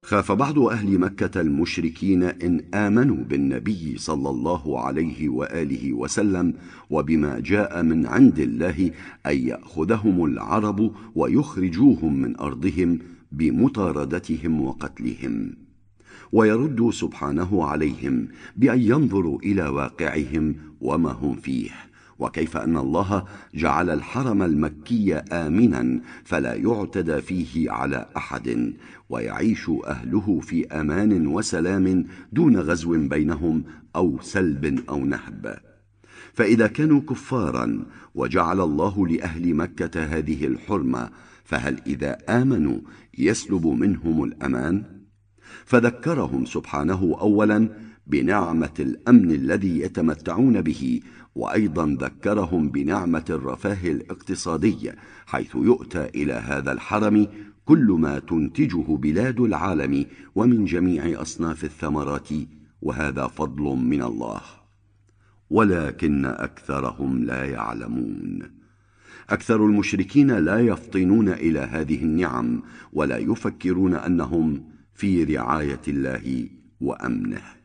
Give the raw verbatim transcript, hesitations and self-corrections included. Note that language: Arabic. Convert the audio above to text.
خاف بعض أهل مكة المشركين إن آمنوا بالنبي صلى الله عليه وآله وسلم وبما جاء من عند الله أن يأخذهم العرب ويخرجوهم من أرضهم بمطاردتهم وقتلهم، ويرد سبحانه عليهم بأن ينظروا إلى واقعهم وما هم فيه، وكيف أن الله جعل الحرم المكي آمنا فلا يعتدى فيه على أحد، ويعيش أهله في أمان وسلام دون غزو بينهم أو سلب أو نهب. فإذا كانوا كفارا وجعل الله لأهل مكة هذه الحرمة، فهل إذا آمنوا يسلب منهم الأمان؟ فذكرهم سبحانه أولا بنعمة الأمن الذي يتمتعون به، وأيضا ذكرهم بنعمة الرفاه الاقتصادي، حيث يؤتى إلى هذا الحرم كل ما تنتجه بلاد العالم ومن جميع أصناف الثمرات، وهذا فضل من الله، ولكن أكثرهم لا يعلمون. أكثر المشركين لا يفطنون إلى هذه النعم، ولا يفكرون أنهم في رعاية الله وأمنه.